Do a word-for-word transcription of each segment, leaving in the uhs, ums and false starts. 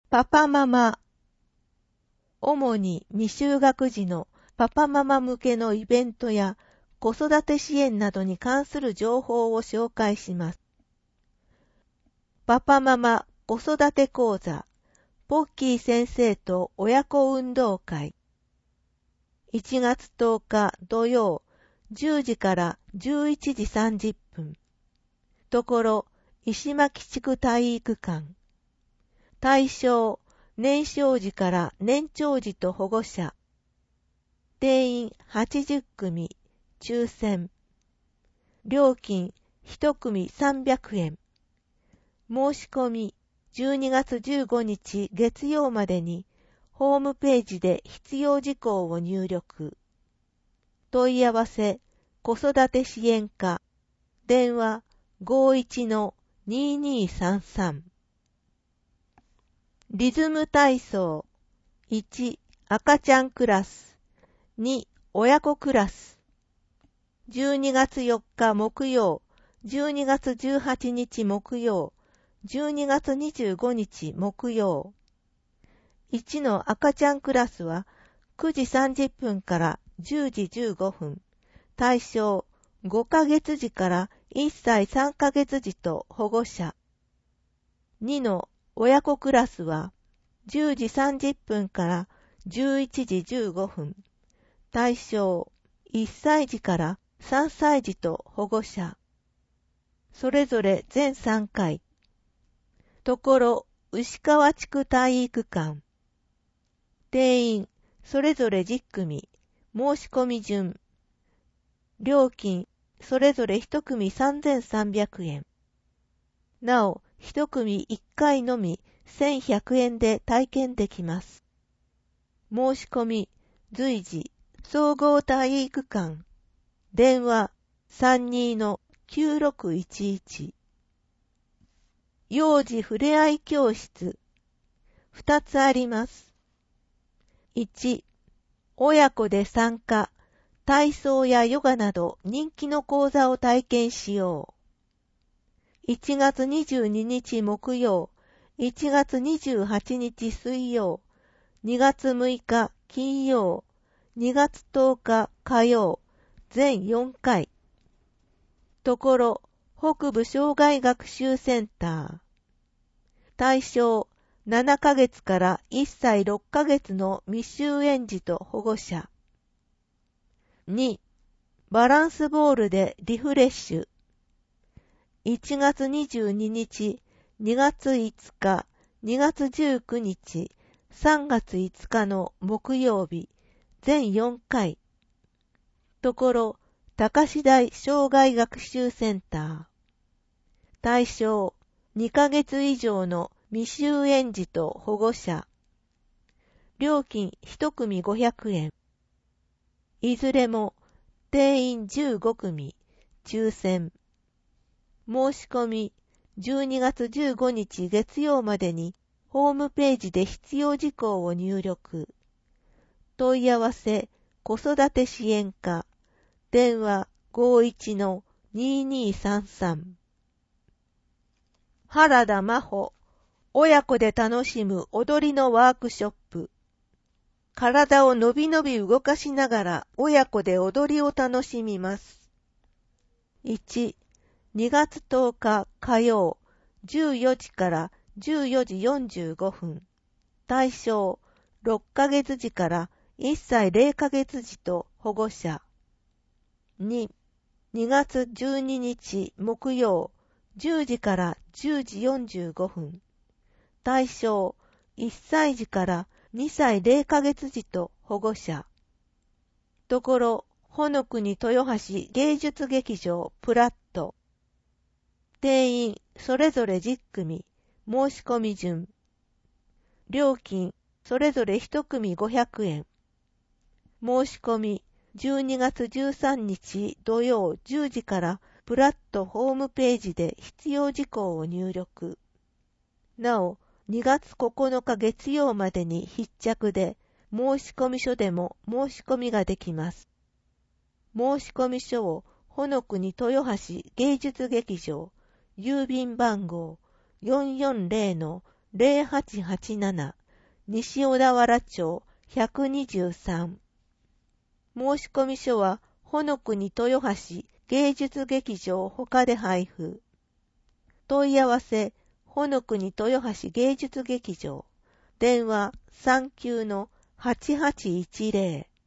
パパママ。主に未就学児のパパママ向けのイベントや子育て支援などに関する情報を紹介します。パパママ子育て講座、ポッキー先生と親子運動会。いちがつとおか土曜、じゅうじからじゅういちじさんじゅっぷん。ところ、石巻地区体育館。対象、年少児から年長児と保護者。定員はちじゅっくみ、抽選。料金いちくみさんびゃくえん。申し込みじゅうにがつじゅうごにち月曜までにホームページで必要事項を入力。問い合わせ、子育て支援課、電話 ごーいちのにーにーさんさん。リズム体操。いち、赤ちゃんクラス。に、親子クラス。じゅうにがつよっか木曜、じゅうにがつじゅうはちにち木曜、じゅうにがつにじゅうごにち木曜。いちの赤ちゃんクラスはくじさんじゅっぷんからじゅうじじゅうごふん。対象ごかげつじからいっさいさんかげつじと保護者。にの親子クラスはじゅうじさんじゅっぷんからじゅういちじじゅうごふん。対象いっさいじからさんさいじと保護者。それぞれ全さんかい。ところ、牛川地区体育館。定員、それぞれじゅっくみ。申し込み順。料金、それぞれいちくみさんぜんさんびゃくえん。なお、いちくみいっかいのみせんひゃくえんで体験できます。申し込み、随時、総合体育館。電話 さんにーのきゅうろくいちいち。幼児ふれあい教室。ふたつあります。いち、親子で参加、体操やヨガなど人気の講座を体験しよう。いちがつにじゅうににち木曜、いちがつにじゅうはちにち水曜、にがつむいか金曜、にがつとおか火曜、全よんかい。ところ、北部障害学習センター。対象、ななかげつからいっさいろっかげつの未就園児と保護者。に、バランスボールでリフレッシュ。いちがつにじゅうににち、にがついつか、にがつじゅうくにち、さんがついつかの木曜日、全よんかい。ところ、高志大障害学習センター。対象、にかげついじょうの未就園児と保護者。料金いちくみごひゃくえん。いずれも定員じゅうごくみ、抽選。申し込みじゅうにがつじゅうごにち月曜までにホームページで必要事項を入力。問い合わせ、子育て支援課。電話 ごーいちのにーにーさんさん。原田真帆、親子で楽しむ踊りのワークショップ。体をのびのび動かしながら親子で踊りを楽しみます。いち、にがつとおか火曜、じゅうよじからじゅうよじよんじゅうごふん。対象、ろっかげつじからいっさいれいかげつじと保護者。に、にがつじゅうににち木曜、じゅうじからじゅうじよんじゅうごふん。対象、いっさいじからにさいれいかげつじと保護者。ところ、ほのくに豊橋芸術劇場プラット。定員、それぞれじゅっくみ、申し込み順。料金、それぞれいちくみごひゃくえん。申し込み、じゅうにがつじゅうさんにち土曜じゅうじからプラットホームページで必要事項を入力。なお、にがつここのか月曜までに必着で、申込書でも申し込みができます。申込書をほのくに豊橋芸術劇場、郵便番号 よんよんぜろのゼロはちはちなな 西小田原町ひゃくにじゅうさん。申込書は、ほのくに豊橋芸術劇場他で配布。問い合わせ、ほのくに豊橋芸術劇場。電話さんきゅうのはちはちいちゼロ。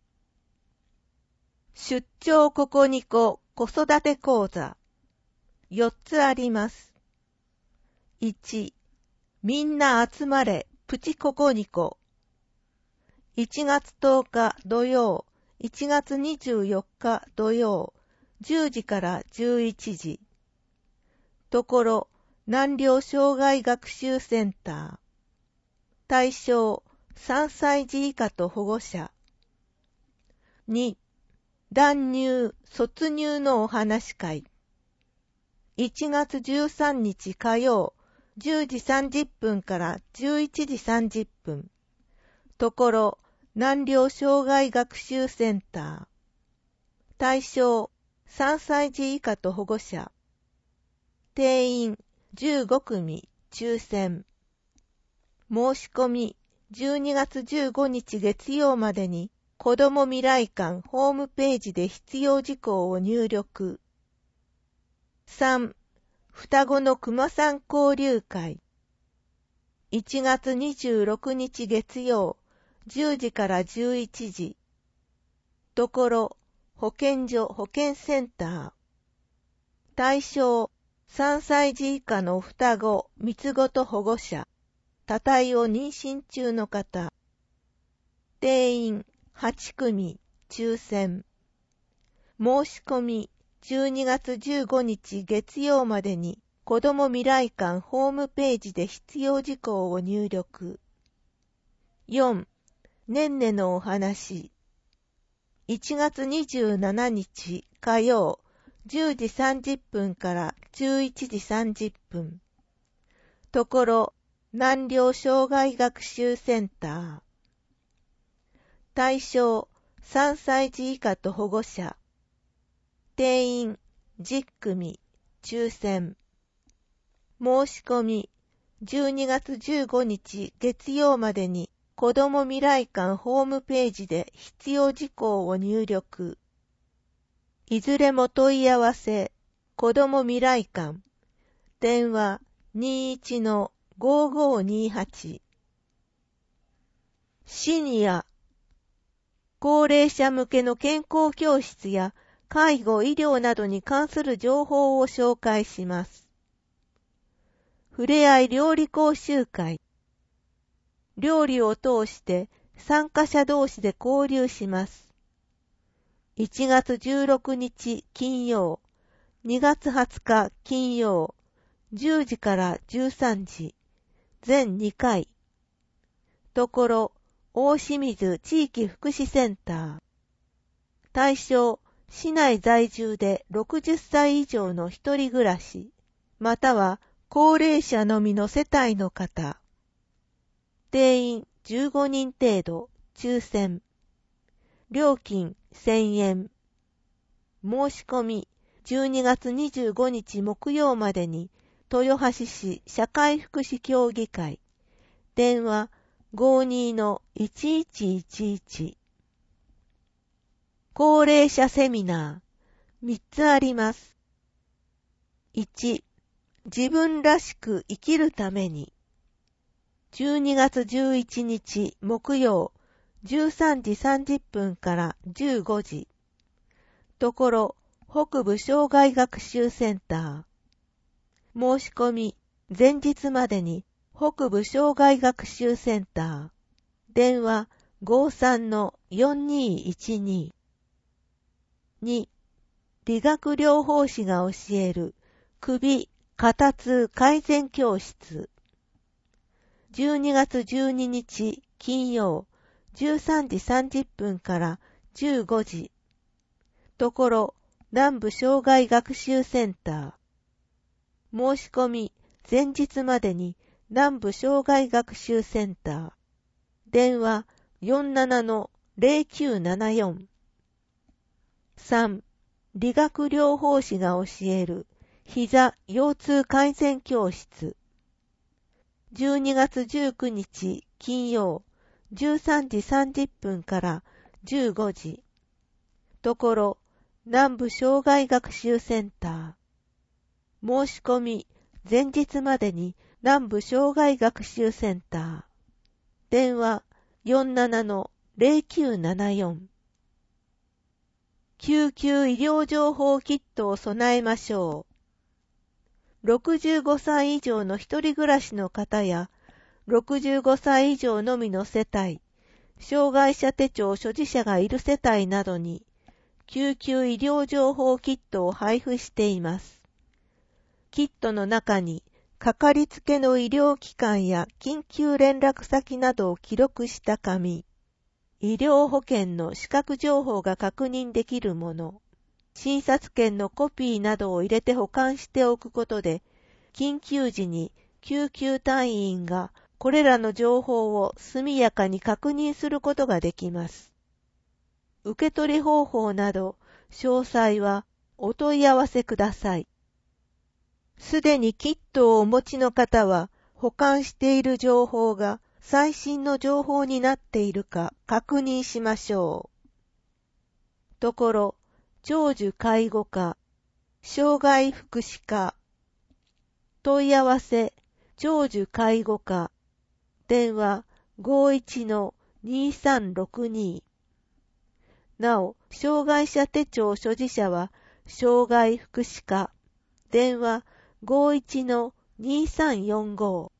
出張ここにこ子育て講座。よっつあります。いち、みんな集まれプチココニコ。いちがつとおか土曜、いちがつにじゅうよっか土曜、じゅうじからじゅういちじ。ところ、南陵障害学習センター。対象、さんさいじ以下と保護者。に、断入、卒入のお話会。いちがつじゅうさんにち火曜、じゅうじさんじゅっぷんからじゅういちじさんじゅっぷん。ところ、南陵障害学習センター。対象、さんさいじ以下と保護者。定員、じゅうごくみ、抽選。申し込み、じゅうにがつじゅうごにち月曜までに、子ども未来館ホームページで必要事項を入力。さん、双子の熊さん交流会。いちがつにじゅうろくにち月曜、じゅうじからじゅういちじ。ところ、保健所保健センター。対象、さんさいじ以下の双子、三つ子と保護者。多胎を妊娠中の方。定員、はちくみ、抽選。申し込み、じゅうにがつじゅうごにち月曜までに、子ども未来館ホームページで必要事項を入力。よん、ねんねのお話。いちがつにじゅうしちにち火曜、じゅうじさんじゅっぷんからじゅういちじさんじゅっぷん。ところ、南陵障害学習センター。対象、さんさいじ以下と保護者。定員、じゅっくみ、抽選。申し込み、じゅうにがつじゅうごにち月曜までに、子ども未来館ホームページで必要事項を入力。いずれも問い合わせ、子ども未来館。電話にじゅういちのごーごーにーはち。シニア。高齢者向けの健康教室や介護・医療などに関する情報を紹介します。ふれあい料理講習会。料理を通して参加者同士で交流します。いちがつじゅうろくにち金曜、にがつはつか金曜、じゅうじからじゅうさんじ、全にかい。ところ、大清水地域福祉センター。対象、市内在住でろくじゅっさい以上の一人暮らし、または高齢者のみの世帯の方。定員じゅうごにん程度、抽選。料金せんえん。申し込み、じゅうにがつにじゅうごにち木曜までに、豊橋市社会福祉協議会。電話ごーにーのいちいちいちいち。高齢者セミナーみっつあります。いち、自分らしく生きるために。じゅうにがつじゅういちにち木曜、じゅうさんじさんじゅっぷんからじゅうごじ。ところ、北部障害学習センター。申し込み、前日までに、北部障害学習センター。電話ごーさんのよんにーいちに。に、理学療法士が教える首・肩痛改善教室。じゅうにがつじゅうににち金曜、じゅうさんじさんじゅっぷんからじゅうごじ。ところ、南部障害学習センター。申し込み、前日までに南部障害学習センター。電話よんななのぜろきゅうななよん。さん、理学療法士が教える膝・腰痛改善教室。 じゅうにがつじゅうくにち金曜じゅうさんじさんじゅっぷんからじゅうごじ。ところ南部障害学習センター。申し込み前日までに南部障害学習センター。電話 よんじゅうななのゼロきゅうななよん。救急医療情報キットを備えましょう。ろくじゅうごさい以上の一人暮らしの方や、ろくじゅうごさい以上のみの世帯、障害者手帳所持者がいる世帯などに、救急医療情報キットを配布しています。キットの中に、かかりつけの医療機関や緊急連絡先などを記録した紙、医療保険の資格情報が確認できるもの、診察券のコピーなどを入れて保管しておくことで、緊急時に救急隊員がこれらの情報を速やかに確認することができます。受け取り方法など詳細はお問い合わせください。すでにキットをお持ちの方は保管している情報が最新の情報になっているか確認しましょう。ところ、長寿介護課、障害福祉課、問い合わせ、長寿介護課、電話 ごいちのにさんろくに。なお、障害者手帳所持者は、障害福祉課、電話 ごいちのにさんよんご。